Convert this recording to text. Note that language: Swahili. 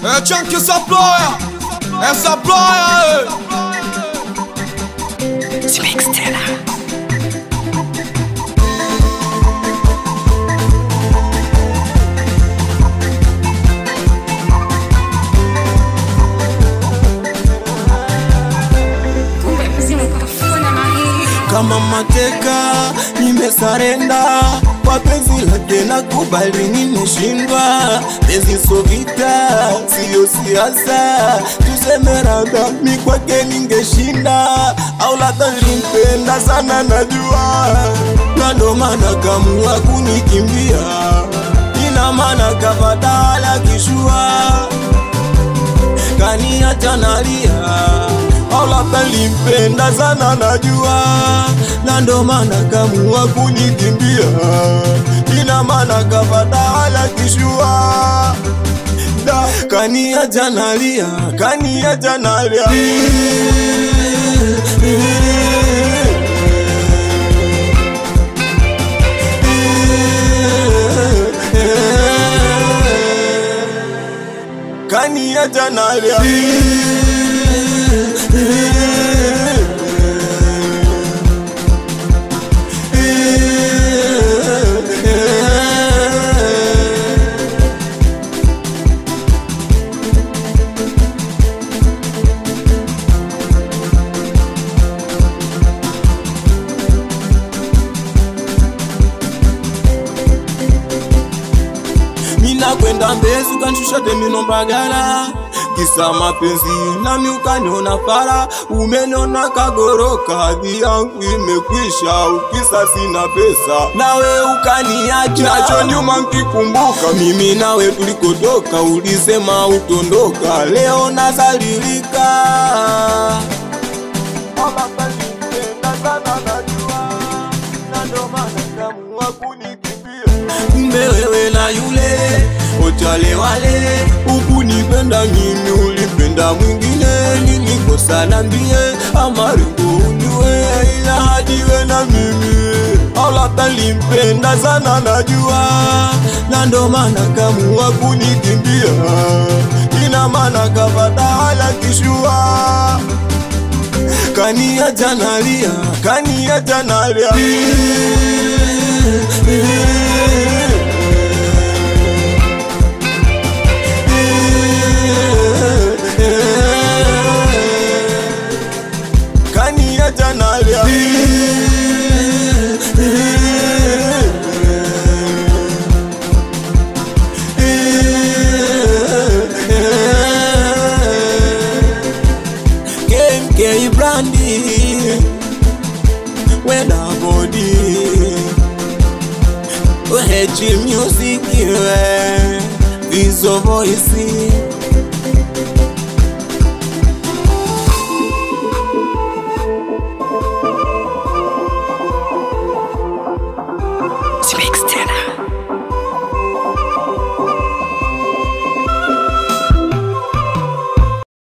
Chunky Supplier, Supplier. Mix Stella. Kama mateka nimesarenda kwa penzi lake, na kubali nimeshindwa. Penzi sio vita, sio siasa, tuseme labda mi kwake ningeshinda, au labda nilimpenda sana najua, na ndo maana kamua kunikimbia. Ina maana kafatala kishua, kaniacha nalia, au labda nilimpenda sana najua, na ndo maana kamua kunikimbia. Ina maana kafatala kishua, kaniacha nalia, kaniacha nalia. Kaniacha nalia. Mina kwenda Mbezi ukanishusha Temino Mbagala, kisa mapenzi nami ukaniona fara. Umeniona kagoroka, hadhi yangu imekwisha, ukisa sina pesa, nawe ukaniacha. Nacho nyuma nkikumbuka, mimi nawe tulikotoka, ulisema utondoka, leo nazalilika. Kumbe wewe na yule ochale wale, ukunipenda mimi ulipenda mwingine. Nilikosa nambie, ama ringo unjue, ila hadiwe na mimi, au labda nilimpenda sana najua, na ndo maana kamua kunikimbia. Ina maana kafatala kishua, kaniacha nalia, kaniacha nalia. Kaniacha nalia. KMK Brandy, Weda Body, H Music, Vizo Voice.